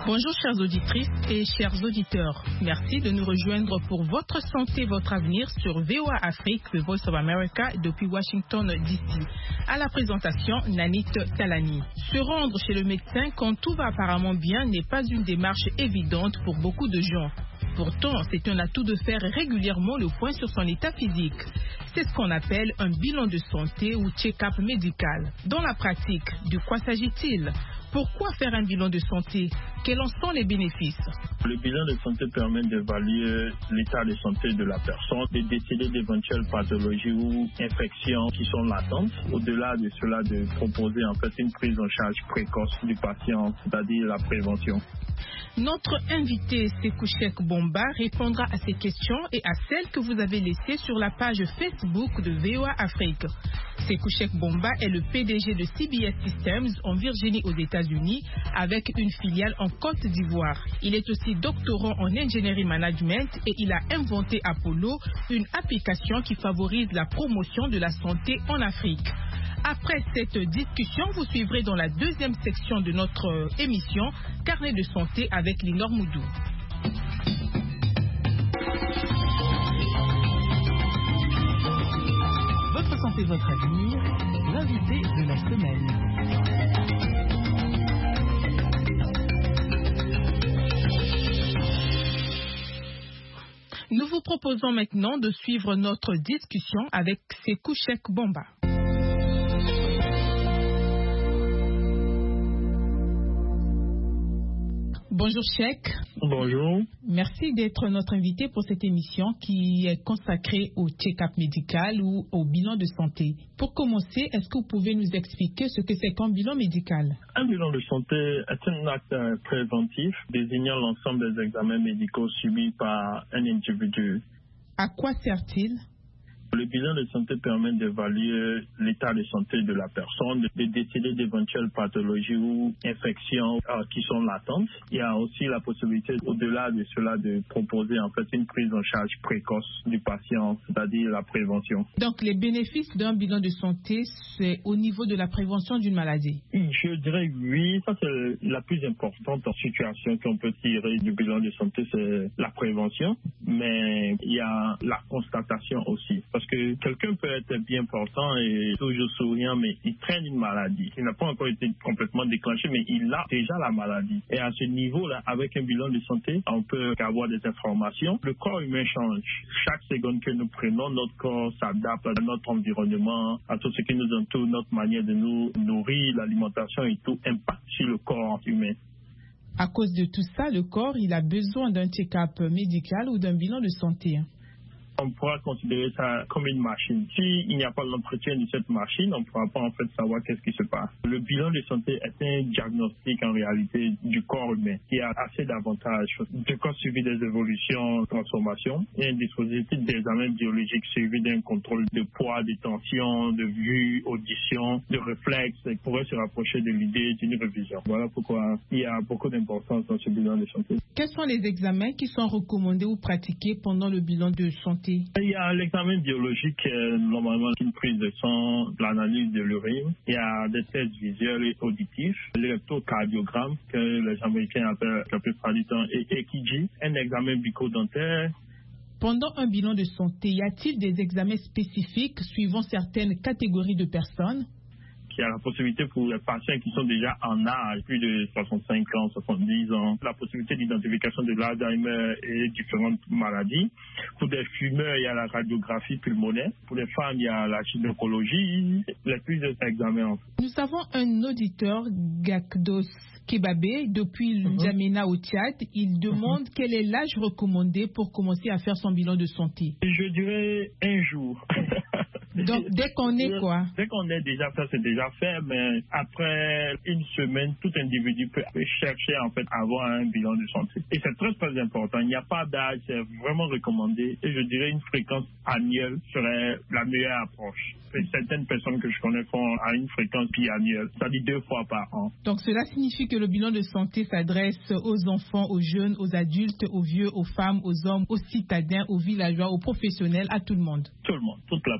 Bonjour chères auditrices et chers auditeurs. Merci de nous rejoindre pour Votre santé, votre avenir sur VOA Afrique, The Voice of America, depuis Washington DC. À la présentation, Nanit Talani. Se rendre chez le médecin quand tout va apparemment bien n'est pas une démarche évidente pour beaucoup de gens. Pourtant, c'est un atout de faire régulièrement le point sur son état physique. C'est ce qu'on appelle un bilan de santé ou check-up médical. Dans la pratique, de quoi s'agit-il? Pourquoi faire un bilan de santé? Quels en sont les bénéfices? Le bilan de santé permet d'évaluer l'état de santé de la personne, de déceler d'éventuelles pathologies ou infections qui sont latentes. Au-delà de cela, de proposer en fait une prise en charge précoce du patient, c'est-à-dire la prévention. Notre invité, Sekou Cheikh Bomba, répondra à ces questions et à celles que vous avez laissées sur la page Facebook de VOA Afrique. Sekou Cheikh Bomba est le PDG de CBS Systems en Virginie aux États-Unis avec une filiale en Côte d'Ivoire. Il est aussi doctorant en ingénierie management et il a inventé Apollo, une application qui favorise la promotion de la santé en Afrique. Après cette discussion, vous suivrez dans la deuxième section de notre émission Carnet de santé avec Linor Moudou. Votre santé, votre avenir, l'invité de la semaine. Nous vous proposons maintenant de suivre notre discussion avec Sekou Cheikh Bomba. Bonjour Cheikh. Bonjour. Merci d'être notre invité pour cette émission qui est consacrée au check-up médical ou au bilan de santé. Pour commencer, est-ce que vous pouvez nous expliquer ce que c'est qu'un bilan médical? Un bilan de santé est un acte préventif désignant l'ensemble des examens médicaux subis par un individu. À quoi sert-il? Le bilan de santé permet d'évaluer l'état de santé de la personne, de déceler d'éventuelles pathologies ou infections qui sont latentes. Il y a aussi la possibilité, au-delà de cela, de proposer en fait une prise en charge précoce du patient, c'est-à-dire la prévention. Donc, les bénéfices d'un bilan de santé, c'est au niveau de la prévention d'une maladie? Je dirais oui, ça c'est la plus importante situation qu'on peut tirer du bilan de santé, c'est la prévention, mais il y a la constatation aussi. Parce que quelqu'un peut être bien portant et toujours souriant, mais il traîne une maladie. Il n'a pas encore été complètement déclenché, mais il a déjà la maladie. Et à ce niveau-là, avec un bilan de santé, on peut avoir des informations. Le corps humain change. Chaque seconde que nous prenons, notre corps s'adapte à notre environnement, à tout ce qui nous entoure, notre manière de nous nourrir, l'alimentation et tout impacte sur le corps humain. À cause de tout ça, le corps, il a besoin d'un check-up médical ou d'un bilan de santé. On pourra considérer ça comme une machine. S'il n'y a pas l'entretien de cette machine, on ne pourra pas en fait savoir qu'est-ce qui se passe. Le bilan de santé est un diagnostic en réalité du corps humain qui a assez d'avantages. Le corps suivi des évolutions, transformations, et un dispositif d'examen biologique suivi d'un contrôle de poids, de tension, de vue, audition, de réflexe, et pourrait se rapprocher de l'idée d'une révision. Voilà pourquoi il y a beaucoup d'importance dans ce bilan de santé. Quels sont les examens qui sont recommandés ou pratiqués pendant le bilan de santé? Il y a l'examen biologique, normalement une prise de sang, l'analyse de l'urine. Il y a des tests visuels et auditifs, l'électrocardiogramme que les Américains appellent la plupart du temps EKG, un examen bucco-dentaire. Pendant un bilan de santé, y a-t-il des examens spécifiques suivant certaines catégories de personnes? Il y a la possibilité pour les patients qui sont déjà en âge, plus de 65 ans, 70 ans, la possibilité d'identification de l'Alzheimer et différentes maladies. Pour des fumeurs, il y a la radiographie pulmonaire. Pour les femmes, il y a la gynécologie, les plusieurs examens. Nous avons un auditeur, Gakdos Kebabé, depuis N'Djamena au Tchad. Il demande quel est l'âge recommandé pour commencer à faire son bilan de santé. Je dirais un jour. Donc, dès qu'on est quoi? Dès qu'on est déjà fait, c'est déjà fait, mais après une semaine, tout individu peut chercher en fait à avoir un bilan de santé. Et c'est très très important. Il n'y a pas d'âge, c'est vraiment recommandé. Et je dirais une fréquence annuelle serait la meilleure approche. Et certaines personnes que je connais font à une fréquence biannuelle, c'est-à-dire 2 fois par an. Donc cela signifie que le bilan de santé s'adresse aux enfants, aux jeunes, aux adultes, aux vieux, aux femmes, aux hommes, aux citadins, aux villageois, aux professionnels, à tout le monde. Tout le monde, toute la population.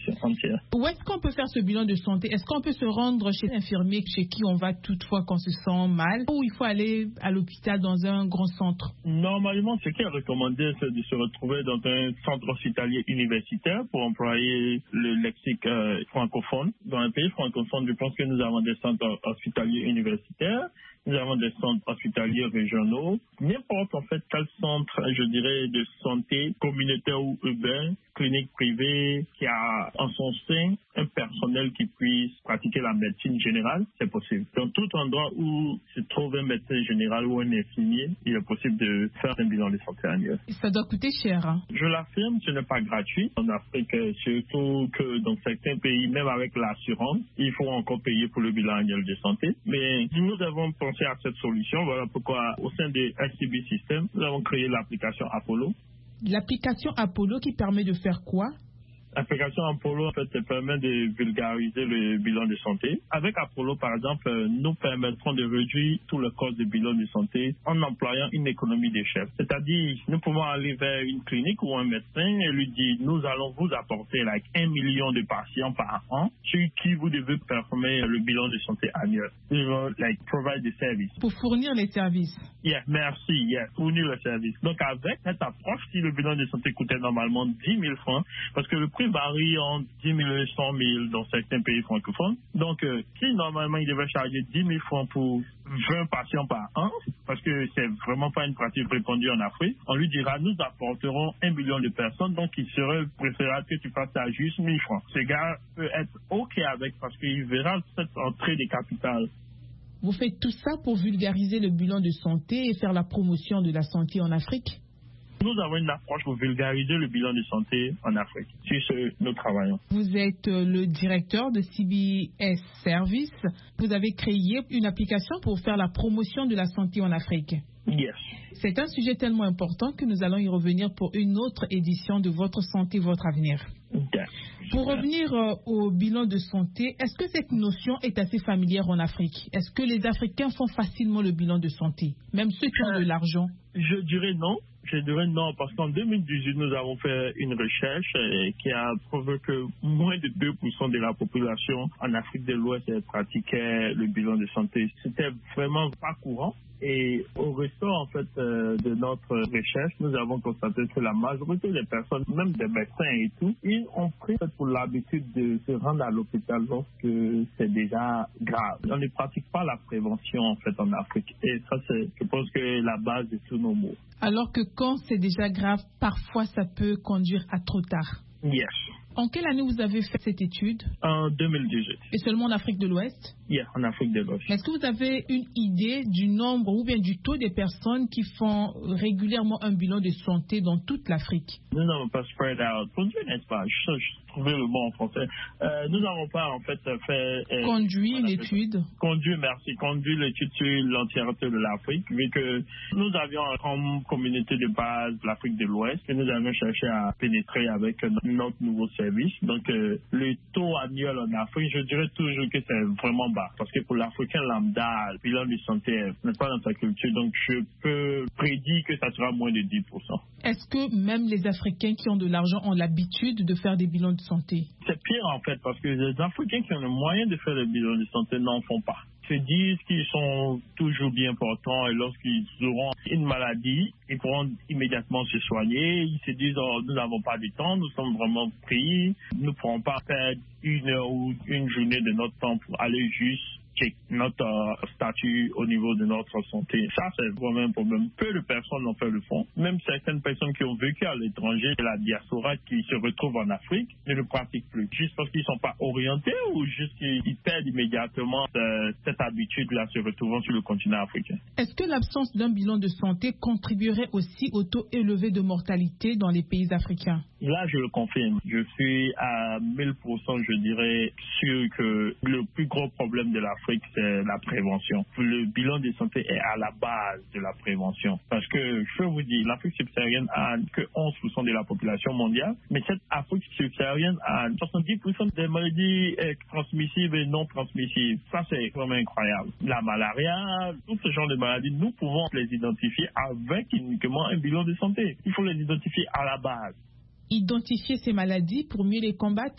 population entière. Où est-ce qu'on peut faire ce bilan de santé? Est-ce qu'on peut se rendre chez l'infirmier chez qui on va toutefois qu'on se sent mal, ou il faut aller à l'hôpital dans un grand centre? Normalement, ce qui est recommandé, c'est de se retrouver dans un centre hospitalier universitaire, pour employer le lexique francophone. Dans un pays francophone, je pense que nous avons des centres hospitaliers universitaires, nous avons des centres hospitaliers régionaux, n'importe en fait quel centre, je dirais, de santé communautaire ou urbain, clinique privée, qui a en son sein un personnel qui puisse pratiquer la médecine générale, c'est possible. Dans tout endroit où se trouve un médecin général ou un infirmier, il est possible de faire un bilan de santé annuel. Ça doit coûter cher, hein? Je l'affirme, ce n'est pas gratuit. En Afrique, surtout que dans certains pays, même avec l'assurance, il faut encore payer pour le bilan annuel de santé. Mais nous avons pensé à cette solution. Voilà pourquoi, au sein des SCB System, nous avons créé l'application Apollo. L'application Apollo qui permet de faire quoi? L'application Apollo, en fait, permet de vulgariser le bilan de santé. Avec Apollo, par exemple, nous permettrons de réduire tout le cost du bilan de santé en employant une économie d'échelle. C'est-à-dire, nous pouvons aller vers une clinique ou un médecin et lui dire, nous allons vous apporter 1 million de patients par an sur qui vous devez performer le bilan de santé annuel. We will, provide the service. Pour fournir les services. Yeah, merci. Yeah, fournir le service. Donc, avec cette approche, si le bilan de santé coûtait normalement 10 000 francs, parce que le prix varie entre 10 000 et 100 000 dans certains pays francophones. Donc, si normalement il devait charger 10 000 francs pour 20 patients par an, parce que c'est vraiment pas une pratique répandue en Afrique, on lui dira, nous apporterons 1 million de personnes, donc il serait préférable que tu fasses ça juste 1 000 francs. Ce gars peut être OK avec, parce qu'il verra cette entrée de capital. Vous faites tout ça pour vulgariser le bilan de santé et faire la promotion de la santé en Afrique? Nous avons une approche pour vulgariser le bilan de santé en Afrique. Sur ce, nous travaillons. Vous êtes le directeur de CBS Service. Vous avez créé une application pour faire la promotion de la santé en Afrique. Yes. C'est un sujet tellement important que nous allons y revenir pour une autre édition de Votre santé, votre avenir. Okay. Pour revenir au bilan de santé, est-ce que cette notion est assez familière en Afrique? Est-ce que les Africains font facilement le bilan de santé, même ceux qui ont de l'argent? Je dirais non. Je dirais non, parce qu'en 2018, nous avons fait une recherche qui a prouvé que moins de 2% de la population en Afrique de l'Ouest pratiquait le bilan de santé. C'était vraiment pas courant. Et au ressort, en fait, de notre recherche, nous avons constaté que la majorité des personnes, même des médecins et tout, ils ont pris pour l'habitude de se rendre à l'hôpital lorsque c'est déjà grave. On ne pratique pas la prévention, en fait, en Afrique. Et ça, je pense que la base de tous nos mots. Alors que quand c'est déjà grave, parfois ça peut conduire à trop tard. Yes. En quelle année vous avez fait cette étude? En 2018. Et seulement en Afrique de l'Ouest? Yeah, en Afrique de l'Ouest. Est-ce que vous avez une idée du nombre ou bien du taux des personnes qui font régulièrement un bilan de santé dans toute l'Afrique? Nous n'avons pas spread out. Conduit, n'est-ce pas? Je trouvais le mot en français. Nous n'avons pas, en fait, fait... Conduit une étude? Conduit, merci. Conduit l'étude sur l'entièreté de l'Afrique, vu que nous avions comme communauté de base l'Afrique de l'Ouest, que nous avions cherché à pénétrer avec notre nouveau service. Donc, le taux annuel en Afrique, je dirais toujours que c'est vraiment bas. Parce que pour l'Africain lambda, le bilan de santé n'est pas dans sa culture. Donc, je peux prédire que ça sera moins de 10%. Est-ce que même les Africains qui ont de l'argent ont l'habitude de faire des bilans de santé? C'est pire, en fait, parce que les Africains qui ont le moyen de faire des bilans de santé n'en font pas. Se disent qu'ils sont toujours bien portants et lorsqu'ils auront une maladie, ils pourront immédiatement se soigner. Ils se disent, oh, nous n'avons pas de temps, nous sommes vraiment pris, nous ne pourrons pas faire 1 heure ou une journée de notre temps pour aller juste check notre statut au niveau de notre santé. Ça, c'est vraiment un problème. Peu de personnes en fait le font. Même certaines personnes qui ont vécu à l'étranger, la diaspora qui se retrouvent en Afrique, ne le pratiquent plus. Juste parce qu'ils ne sont pas orientés ou juste qu'ils perdent immédiatement cette habitude-là se retrouvant sur le continent africain. Est-ce que l'absence d'un bilan de santé contribuerait aussi au taux élevé de mortalité dans les pays africains? Là, je le confirme. Je suis à 1000%, je dirais, sûr que le plus gros problème de l'Afrique, c'est la prévention. Le bilan de santé est à la base de la prévention. Parce que, je peux vous dire, l'Afrique subsaharienne a que 11% de la population mondiale, mais cette Afrique subsaharienne a 70% des maladies transmissibles et non transmissibles. Ça, c'est vraiment incroyable. La malaria, tout ce genre de maladies, nous pouvons les identifier avec uniquement un bilan de santé. Il faut les identifier à la base. Identifier ces maladies pour mieux les combattre?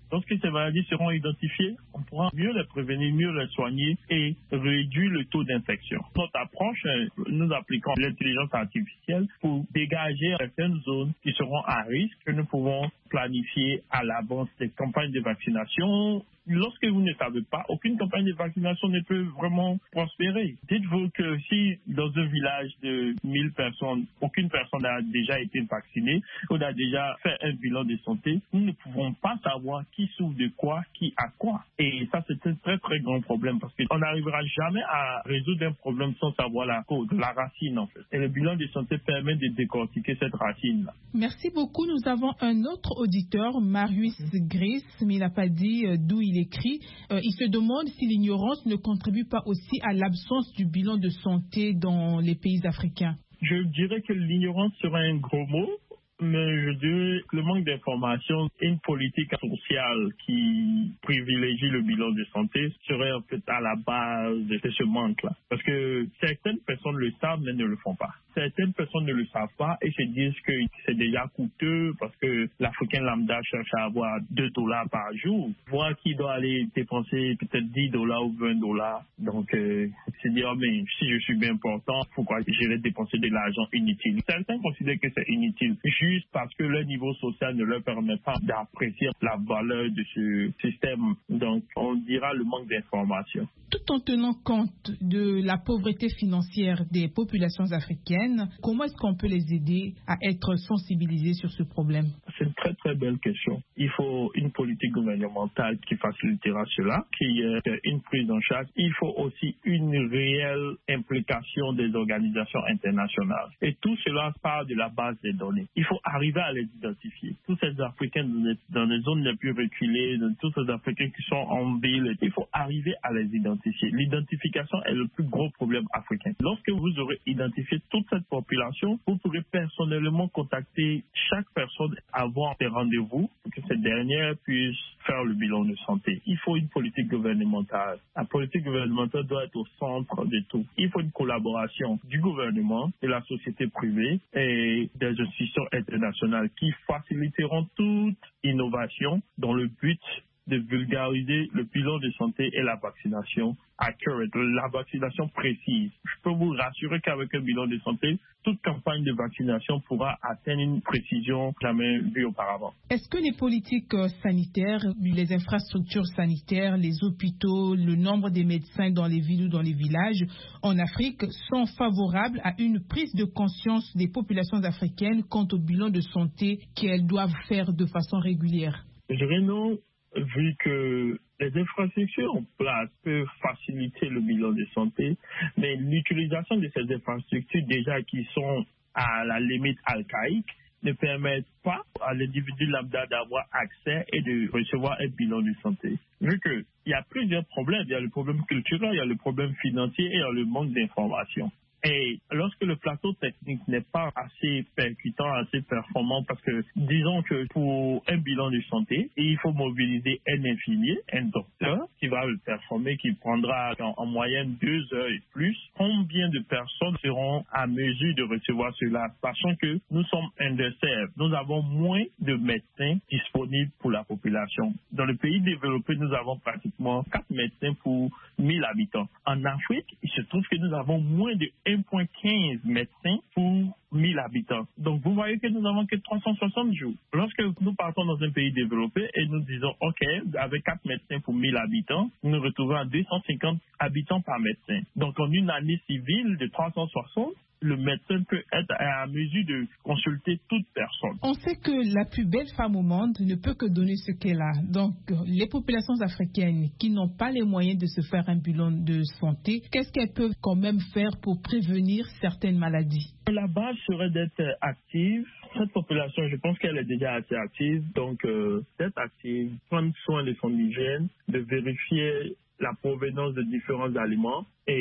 Lorsque ces maladies seront identifiées, on pourra mieux les prévenir, mieux les soigner et réduire le taux d'infection. Notre approche, nous appliquons l'intelligence artificielle pour dégager certaines zones qui seront à risque que nous pouvons planifier à l'avance des campagnes de vaccination. Lorsque vous ne savez pas, aucune campagne de vaccination ne peut vraiment prospérer. Dites-vous que si dans un village de 1000 personnes, aucune personne n'a déjà été vaccinée, on a déjà fait un bilan de santé, nous ne pouvons pas savoir qui souffre de quoi, qui a quoi. Et ça, c'est un très très grand problème parce qu'on n'arrivera jamais à résoudre un problème sans savoir la cause, la racine en fait. Et le bilan de santé permet de décortiquer cette racine-là. Merci beaucoup. Nous avons un autre auditeur, Marius Gris, mais il n'a pas dit d'où il écrit. Il se demande si l'ignorance ne contribue pas aussi à l'absence du bilan de santé dans les pays africains. Je dirais que l'ignorance serait un gros mot, mais je dirais que le manque d'information et une politique sociale qui privilégie le bilan de santé serait en fait à la base de ce manque-là. Parce que certaines personnes le savent, mais ne le font pas. Certaines personnes ne le savent pas et se disent que c'est déjà coûteux parce que l'Africain lambda cherche à avoir $2 par jour, voire qu'il doit aller dépenser peut-être $10 ou $20. Donc, se dire, oh, mais si je suis bien important, pourquoi j'irais dépenser de l'argent inutile? Certains considèrent que c'est inutile, juste parce que leur niveau social ne leur permet pas d'apprécier la valeur de ce système. Donc, on dira le manque d'information. Tout en tenant compte de la pauvreté financière des populations africaines, comment est-ce qu'on peut les aider à être sensibilisés sur ce problème? C'est une très très belle question. Il faut une politique gouvernementale qui facilitera cela, qui est une prise en charge. Il faut aussi une réelle implication des organisations internationales. Et tout cela part de la base des données. Il faut arriver à les identifier. Tous ces Africains dans les zones les plus reculées, tous ces Africains qui sont en ville, il faut arriver à les identifier. L'identification est le plus gros problème africain. Lorsque vous aurez identifié toute cette population, vous pourrez personnellement contacter chaque personne, avoir des rendez-vous pour que cette dernière puisse faire le bilan de santé. Il faut une politique gouvernementale. La politique gouvernementale doit être au centre de tout. Il faut une collaboration du gouvernement, de la société privée et des institutions internationales qui faciliteront toute innovation dans le but de vulgariser le bilan de santé et la vaccination accurate, la vaccination précise. Je peux vous rassurer qu'avec un bilan de santé, toute campagne de vaccination pourra atteindre une précision jamais vue auparavant. Est-ce que les politiques sanitaires, les infrastructures sanitaires, les hôpitaux, le nombre des médecins dans les villes ou dans les villages en Afrique sont favorables à une prise de conscience des populations africaines quant au bilan de santé qu'elles doivent faire de façon régulière? Je dirais non. Vu que les infrastructures en place peuvent faciliter le bilan de santé, mais l'utilisation de ces infrastructures déjà qui sont à la limite archaïque ne permettent pas à l'individu lambda d'avoir accès et de recevoir un bilan de santé. Vu qu'il y a plusieurs problèmes, il y a le problème culturel, il y a le problème financier et il y a le manque d'information. Et lorsque le plateau technique n'est pas assez percutant, assez performant, parce que disons que pour un bilan de santé, il faut mobiliser un infirmier, un docteur qui va le performer, qui prendra en moyenne 2 heures et plus. Combien de personnes seront à mesure de recevoir cela, sachant que nous sommes underserved, nous avons moins de médecins disponibles pour la population. Dans le pays développé, nous avons pratiquement 4 médecins pour 1000 habitants. En Afrique, il se trouve que nous avons moins de 1,15 médecins pour 1000 habitants. Donc, vous voyez que nous n'avons que 360 jours. Lorsque nous partons dans un pays développé et nous disons, OK, avec 4 médecins pour 1000 habitants, nous nous retrouvons à 250 habitants par médecin. Donc, en une année civile de 360, le médecin peut être à mesure de consulter toute personne. On sait que la plus belle femme au monde ne peut que donner ce qu'elle a. Donc, les populations africaines qui n'ont pas les moyens de se faire un bilan de santé, qu'est-ce qu'elles peuvent quand même faire pour prévenir certaines maladies? La base serait d'être active. Cette population, je pense qu'elle est déjà assez active. Donc, d'être active, prendre soin de son hygiène, de vérifier la provenance de différents aliments et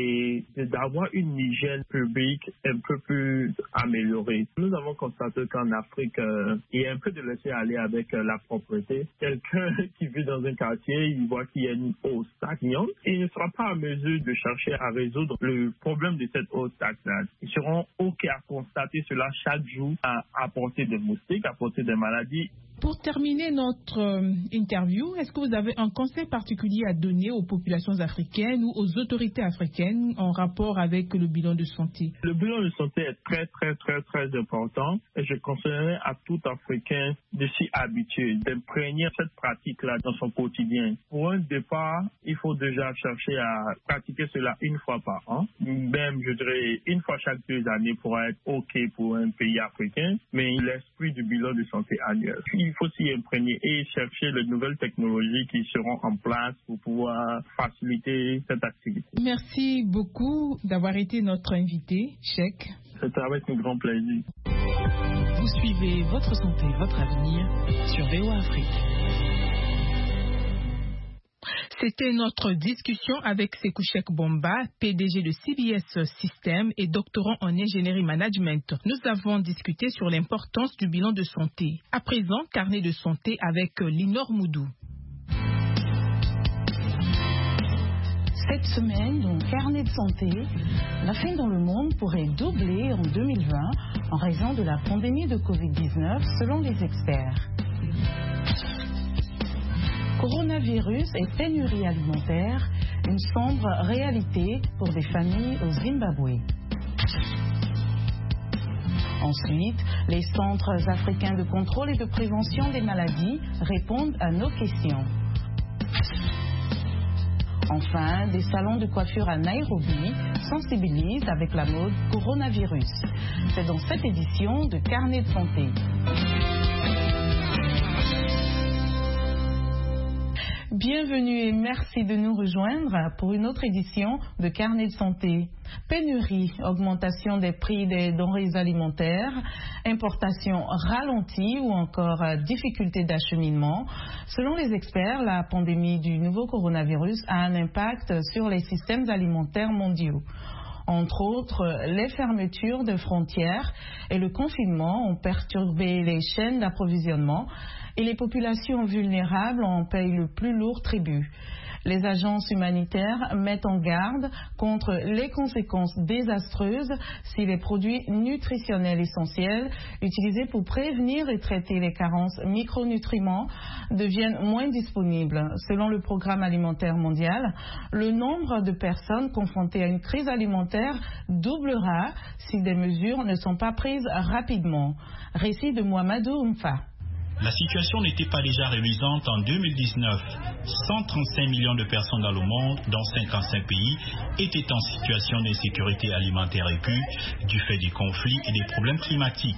et d'avoir une hygiène publique un peu plus améliorée. Nous avons constaté qu'en Afrique, il y a un peu de laisser aller avec la propreté. Quelqu'un qui vit dans un quartier, il voit qu'il y a une eau stagnante et il ne sera pas en mesure de chercher à résoudre le problème de cette eau stagnante. Ils seront OK à constater cela chaque jour, à apporter des moustiques, à apporter des maladies. Pour terminer notre interview, est-ce que vous avez un conseil particulier à donner aux populations africaines ou aux autorités africaines en rapport avec le bilan de santé? Le bilan de santé est très, très, très, très important et je conseillerais à tout Africain de s'y habituer, d'imprégner cette pratique-là dans son quotidien. Pour un départ, il faut déjà chercher à pratiquer cela une fois par an, même, je dirais, une fois chaque 2 années pourra être OK pour un pays africain, mais l'esprit du bilan de santé annuel. Il faut s'y imprégner et chercher les nouvelles technologies qui seront en place pour pouvoir faciliter cette activité. Merci beaucoup d'avoir été notre invité, Cheikh. C'était avec un grand plaisir. Vous suivez Votre Santé, Votre Avenir sur VOA Afrique. C'était notre discussion avec Sékou Cheikh Bomba, PDG de CBS Systems et doctorant en ingénierie management. Nous avons discuté sur l'importance du bilan de santé. À présent, carnet de santé avec Linor Moudou. Cette semaine, dans Carnet de santé, la faim dans le monde pourrait doubler en 2020 en raison de la pandémie de Covid-19 selon les experts. Coronavirus et pénurie alimentaire, une sombre réalité pour des familles au Zimbabwe. Ensuite, les centres africains de contrôle et de prévention des maladies répondent à nos questions. Enfin, des salons de coiffure à Nairobi sensibilisent avec la mode coronavirus. C'est dans cette édition de Carnet de santé. Bienvenue et merci de nous rejoindre pour une autre édition de Carnet de santé. Pénurie, augmentation des prix des denrées alimentaires, importation ralentie ou encore difficulté d'acheminement. Selon les experts, la pandémie du nouveau coronavirus a un impact sur les systèmes alimentaires mondiaux. Entre autres, les fermetures de frontières et le confinement ont perturbé les chaînes d'approvisionnement et les populations vulnérables en payent le plus lourd tribut. Les agences humanitaires mettent en garde contre les conséquences désastreuses si les produits nutritionnels essentiels utilisés pour prévenir et traiter les carences micronutriments deviennent moins disponibles. Selon le Programme alimentaire mondial, le nombre de personnes confrontées à une crise alimentaire doublera si des mesures ne sont pas prises rapidement. Récit de Mohamedou Mfa. La situation n'était pas déjà réluisante en 2019. 135 millions de personnes dans le monde, dans 55 pays, étaient en situation d'insécurité alimentaire aiguë du fait des conflits et des problèmes climatiques.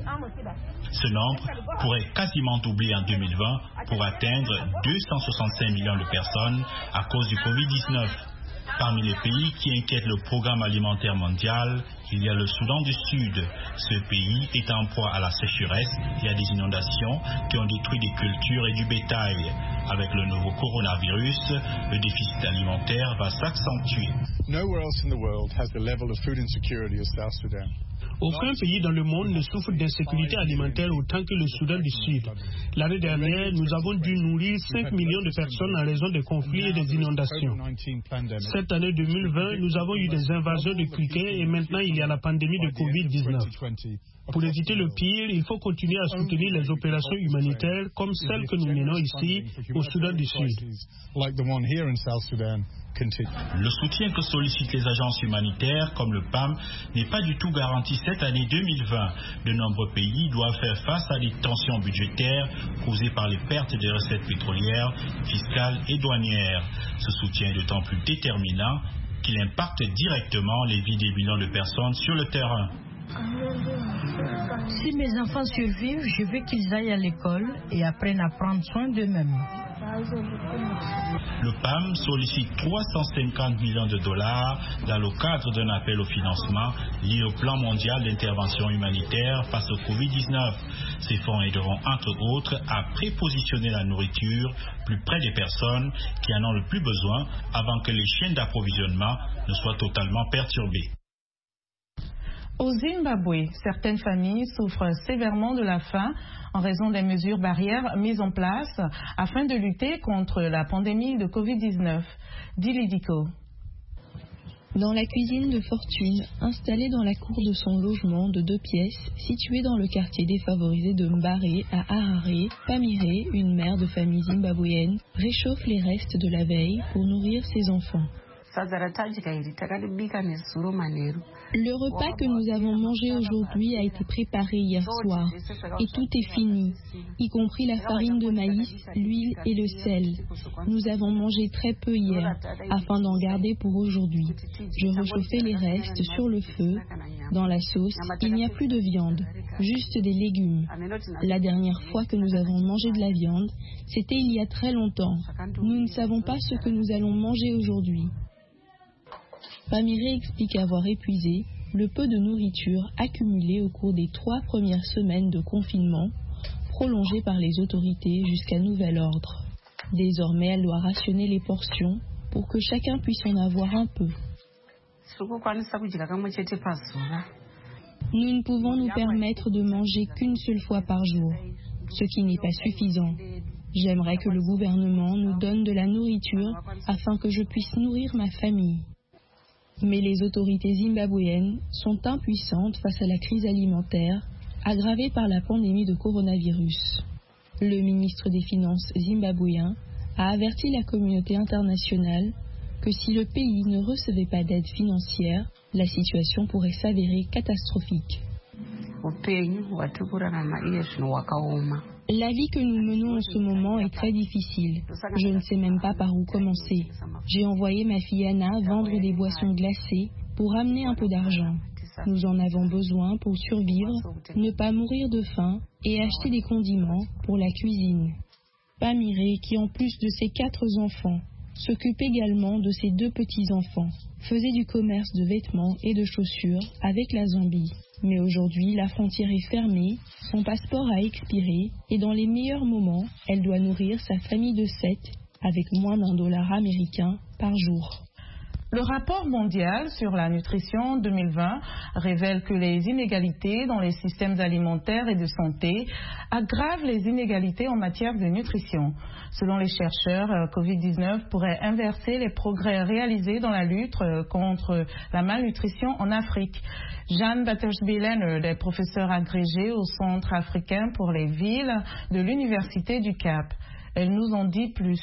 Ce nombre pourrait quasiment doubler en 2020 pour atteindre 265 millions de personnes à cause du Covid-19. Parmi les pays qui inquiètent le Programme alimentaire mondial, il y a le Soudan du Sud. Ce pays est en proie à la sécheresse et à des inondations qui ont détruit des cultures et du bétail. Avec le nouveau coronavirus, le déficit alimentaire va s'accentuer. Nowhere else in the world has the level of food insecurity as South Sudan. Aucun pays dans le monde ne souffre d'insécurité alimentaire autant que le Soudan du Sud. L'année dernière, nous avons dû nourrir 5 millions de personnes en raison des conflits et des inondations. Cette année 2020, nous avons eu des invasions de criquets et maintenant il y a la pandémie de Covid-19. Pour éviter le pire, il faut continuer à soutenir les opérations humanitaires comme celles que nous menons ici au Soudan du Sud. Le soutien que sollicitent les agences humanitaires comme le PAM n'est pas du tout garanti cette année 2020. De nombreux pays doivent faire face à des tensions budgétaires causées par les pertes des recettes pétrolières, fiscales et douanières. Ce soutien est d'autant plus déterminant qu'il impacte directement les vies des millions de personnes sur le terrain. Si mes enfants survivent, je veux qu'ils aillent à l'école et apprennent à prendre soin d'eux-mêmes. Le PAM sollicite 350 millions de dollars dans le cadre d'un appel au financement lié au plan mondial d'intervention humanitaire face au Covid-19. Ces fonds aideront entre autres à prépositionner la nourriture plus près des personnes qui en ont le plus besoin avant que les chaînes d'approvisionnement ne soient totalement perturbées. Au Zimbabwe, certaines familles souffrent sévèrement de la faim en raison des mesures barrières mises en place afin de lutter contre la pandémie de Covid-19. Dilidiko. Dans la cuisine de Fortune, installée dans la cour de son logement de 2 pièces, situé dans le quartier défavorisé de Mbare à Harare, Pamire, une mère de famille zimbabwéenne, réchauffe les restes de la veille pour nourrir ses enfants. Le repas que nous avons mangé aujourd'hui a été préparé hier soir et tout est fini, y compris la farine de maïs, l'huile et le sel. Nous avons mangé très peu hier afin d'en garder pour aujourd'hui. Je réchauffais les restes sur le feu. Dans la sauce, il n'y a plus de viande, juste des légumes. La dernière fois que nous avons mangé de la viande, c'était il y a très longtemps. Nous ne savons pas ce que nous allons manger aujourd'hui. Pamire explique avoir épuisé le peu de nourriture accumulé au cours des 3 premières semaines de confinement, prolongé par les autorités jusqu'à nouvel ordre. Désormais, elle doit rationner les portions pour que chacun puisse en avoir un peu. Nous ne pouvons nous permettre de manger qu'une seule fois par jour, ce qui n'est pas suffisant. J'aimerais que le gouvernement nous donne de la nourriture afin que je puisse nourrir ma famille. Mais les autorités zimbabwéennes sont impuissantes face à la crise alimentaire aggravée par la pandémie de coronavirus. Le ministre des Finances zimbabwéen a averti la communauté internationale que si le pays ne recevait pas d'aide financière, la situation pourrait s'avérer catastrophique. La vie que nous menons en ce moment est très difficile. Je ne sais même pas par où commencer. J'ai envoyé ma fille Anna vendre des boissons glacées pour ramener un peu d'argent. Nous en avons besoin pour survivre, ne pas mourir de faim et acheter des condiments pour la cuisine. Pamire, qui en plus de ses 4 enfants, s'occupe également de ses 2 petits-enfants, faisait du commerce de vêtements et de chaussures avec la Zambie. Mais aujourd'hui, la frontière est fermée, son passeport a expiré et dans les meilleurs moments, elle doit nourrir sa famille de 7 avec moins d'$1 américain par jour. Le rapport mondial sur la nutrition 2020 révèle que les inégalités dans les systèmes alimentaires et de santé aggravent les inégalités en matière de nutrition. Selon les chercheurs, Covid-19 pourrait inverser les progrès réalisés dans la lutte contre la malnutrition en Afrique. Jeanne Battersby-Leonard est professeure agrégée au Centre africain pour les villes de l'Université du Cap. Elle nous en dit plus.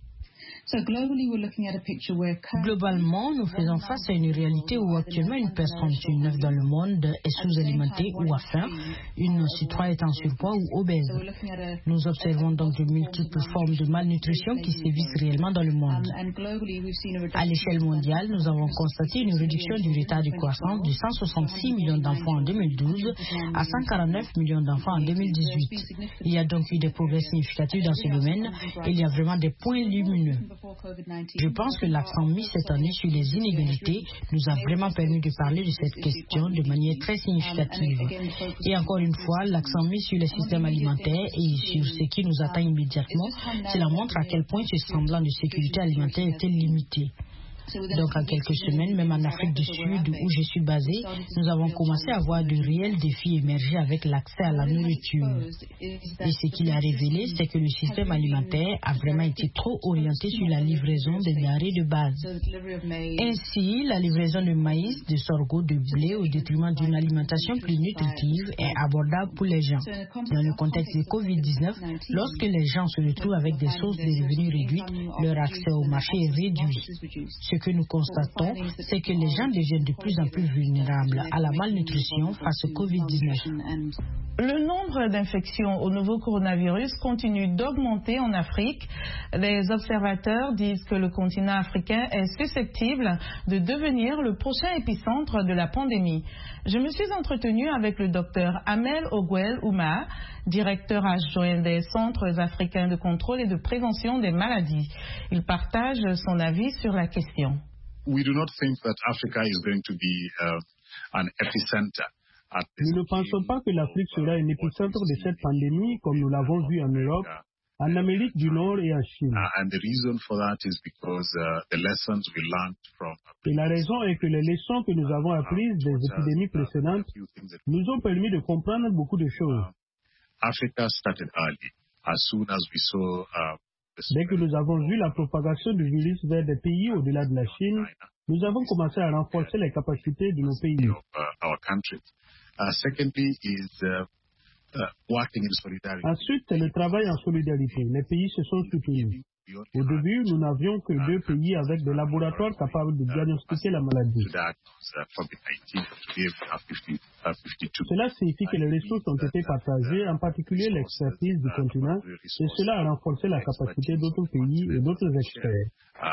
Globalement, nous faisons face à une réalité où actuellement une personne sur 9 dans le monde est sous-alimentée ou a faim, une sur 3 est en surpoids ou obèse. Nous observons donc de multiples formes de malnutrition qui sévissent réellement dans le monde. À l'échelle mondiale, nous avons constaté une réduction du retard de croissance de 166 millions d'enfants en 2012 à 149 millions d'enfants en 2018. Il y a donc eu des progrès significatifs dans ce domaine et il y a vraiment des points lumineux. Je pense que l'accent mis cette année sur les inégalités nous a vraiment permis de parler de cette question de manière très significative. Et encore une fois, l'accent mis sur les systèmes alimentaires et sur ce qui nous atteint immédiatement, cela montre à quel point ce semblant de sécurité alimentaire était limité. Donc en quelques semaines, même en Afrique du Sud où je suis basée, nous avons commencé à voir de réels défis émerger avec l'accès à la nourriture. Et ce qu'il a révélé, c'est que le système alimentaire a vraiment été trop orienté sur la livraison des denrées de base. Ainsi, la livraison de maïs, de sorgho, de blé au détriment d'une alimentation plus nutritive est abordable pour les gens. Dans le contexte de Covid-19, lorsque les gens se retrouvent avec des sources de revenus réduites, leur accès au marché est réduit. Ce que nous constatons, c'est que les gens deviennent de plus en plus vulnérables à la malnutrition face au Covid-19. Le nombre d'infections au nouveau coronavirus continue d'augmenter en Afrique. Les observateurs disent que le continent africain est susceptible de devenir le prochain épicentre de la pandémie. Je me suis entretenue avec le docteur Amel Ogwel Ouma, directeur adjoint des Centres africains de contrôle et de prévention des maladies. Il partage son avis sur la question. We do not think that Africa is going to be an epicenter. Nous ne pensons pas que l'Afrique sera un épicentre de cette pandémie comme nous l'avons vu en Europe, en Amérique du Nord et en Chine. Et la raison est que les leçons que nous avons apprises des épidémies précédentes nous ont permis de comprendre beaucoup de choses. Dès que nous avons vu la propagation du virus vers des pays au-delà de la Chine, nous avons commencé à renforcer les capacités de nos pays. Ensuite, c'est le travail en solidarité. Les pays se sont soutenus. Au début, nous n'avions que 2 pays avec des laboratoires capables de diagnostiquer la maladie. Cela signifie que les ressources ont été partagées, en particulier l'expertise du continent, et cela a renforcé la capacité d'autres pays et d'autres experts.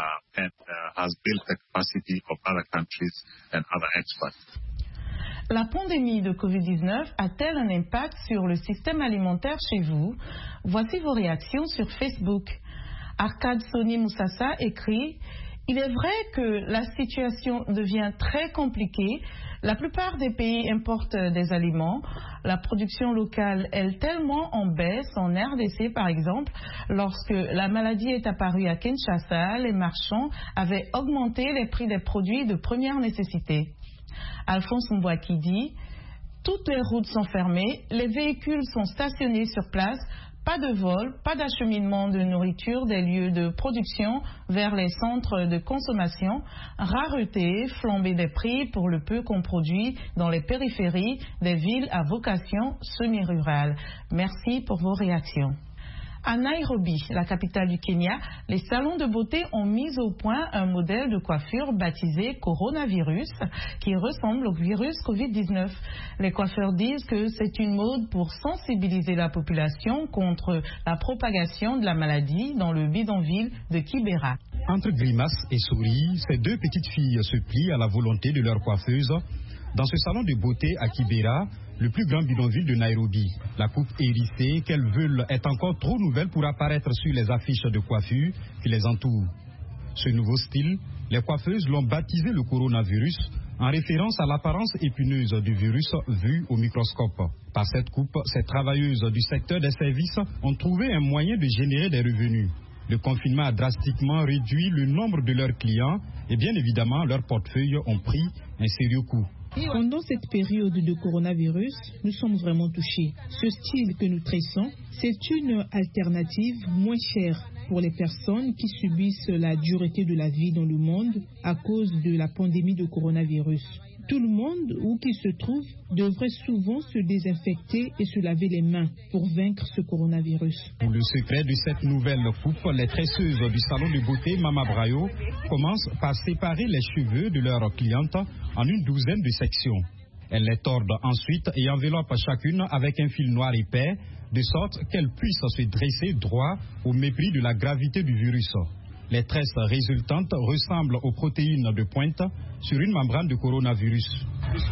La pandémie de Covid-19 a-t-elle un impact sur le système alimentaire chez vous? Voici vos réactions sur Facebook. Arcade Soni Moussassa écrit « Il est vrai que la situation devient très compliquée. La plupart des pays importent des aliments. La production locale est tellement en baisse, en RDC par exemple. Lorsque la maladie est apparue à Kinshasa, les marchands avaient augmenté les prix des produits de première nécessité. » Alphonse Mbouaki dit « Toutes les routes sont fermées, les véhicules sont stationnés sur place, pas de vol, pas d'acheminement de nourriture des lieux de production vers les centres de consommation, rareté, flambée des prix pour le peu qu'on produit dans les périphéries des villes à vocation semi-rurale. » Merci pour vos réactions. À Nairobi, la capitale du Kenya, les salons de beauté ont mis au point un modèle de coiffure baptisé coronavirus qui ressemble au virus Covid-19. Les coiffeurs disent que c'est une mode pour sensibiliser la population contre la propagation de la maladie dans le bidonville de Kibera. Entre grimaces et souris, ces 2 petites filles se plient à la volonté de leur coiffeuse. Dans ce salon de beauté à Kibera, le plus grand bidonville de Nairobi, la coupe hérissée qu'elles veulent est encore trop nouvelle pour apparaître sur les affiches de coiffure qui les entourent. Ce nouveau style, les coiffeuses l'ont baptisé le coronavirus en référence à l'apparence épineuse du virus vu au microscope. Par cette coupe, ces travailleuses du secteur des services ont trouvé un moyen de générer des revenus. Le confinement a drastiquement réduit le nombre de leurs clients et bien évidemment leurs portefeuilles ont pris un sérieux coup. Pendant cette période de coronavirus, nous sommes vraiment touchés. Ce style que nous tressons, c'est une alternative moins chère pour les personnes qui subissent la dureté de la vie dans le monde à cause de la pandémie de coronavirus. Tout le monde, où qu'il se trouve, devrait souvent se désinfecter et se laver les mains pour vaincre ce coronavirus. Pour le secret de cette nouvelle coupe, les tresseuses du salon de beauté Mama Brayo commencent par séparer les cheveux de leurs clientes en une douzaine de sections. Elles les tordent ensuite et enveloppent chacune avec un fil noir épais, de sorte qu'elles puissent se dresser droit au mépris de la gravité du virus. Les tresses résultantes ressemblent aux protéines de pointe sur une membrane de coronavirus.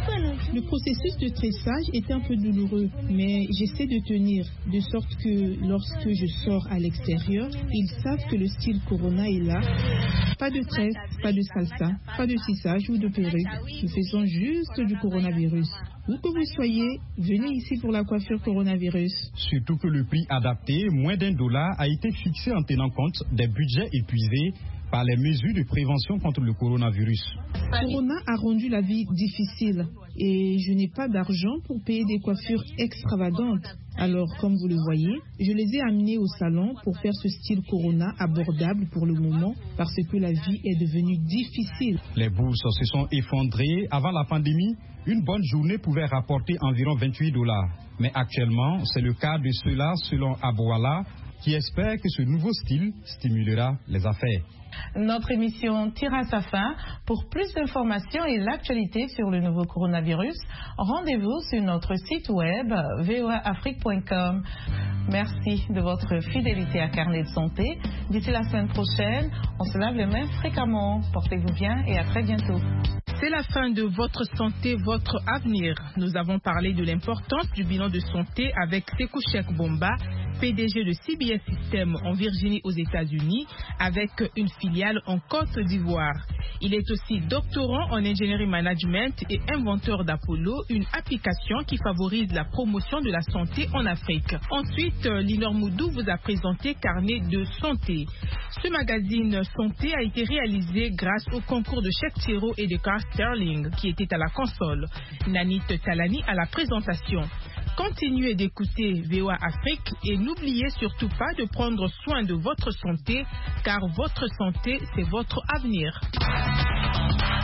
Le processus de tressage est un peu douloureux, mais j'essaie de tenir, de sorte que lorsque je sors à l'extérieur, ils savent que le style Corona est là. Pas de tresse, pas de salsa, pas de tissage ou de perruque. Nous faisons juste du coronavirus. Où que vous soyez, venez ici pour la coiffure coronavirus. Surtout que le prix adapté, moins $1, a été fixé en tenant compte des budgets épuisés par les mesures de prévention contre le coronavirus. Corona a rendu la vie difficile et je n'ai pas d'argent pour payer des coiffures extravagantes. Alors, comme vous le voyez, je les ai amenés au salon pour faire ce style Corona abordable pour le moment parce que la vie est devenue difficile. Les bourses se sont effondrées. Avant la pandémie, une bonne journée pouvait rapporter environ $28. Mais actuellement, c'est le cas de cela selon Abouala, qui espère que ce nouveau style stimulera les affaires. Notre émission tire à sa fin. Pour plus d'informations et l'actualité sur le nouveau coronavirus, rendez-vous sur notre site web voaafrique.com. Merci de votre fidélité à Carnet de Santé. D'ici la semaine prochaine, on se lave les mains fréquemment. Portez-vous bien et à très bientôt. C'est la fin de Votre Santé, Votre Avenir. Nous avons parlé de l'importance du bilan de santé avec Sékou Cheikh Bomba, PDG de CBS System en Virginie aux États-Unis, avec une filiale en Côte d'Ivoire. Il est aussi doctorant en ingénierie management et inventeur d'Apollo, une application qui favorise la promotion de la santé en Afrique. Ensuite, Linor Moudou vous a présenté Carnet de Santé. Ce magazine Santé a été réalisé grâce au concours de Cheikh Thiro et de Carl Sterling qui était à la console. Nanit Talani à la présentation. Continuez d'écouter VOA Afrique et n'oubliez surtout pas de prendre soin de votre santé car votre santé, c'est votre avenir.